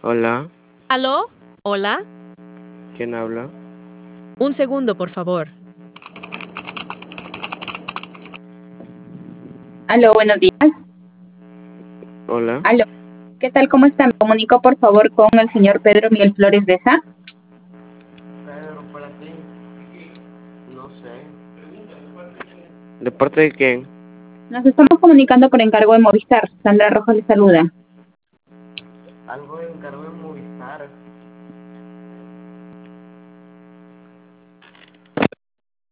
Hola, ¿Aló? ¿Hola? ¿quién habla? Un segundo, por favor. Aló, buenos días. Hola, Aló, ¿qué tal? ¿Cómo está? Me comunico por favor con el señor Pedro Miguel Flores Deza. Pedro, para ti. No sé. ¿De parte de quién? Nos estamos comunicando por encargo de Movistar. Sandra Rojas le saluda. Algo de encargo en Movistar.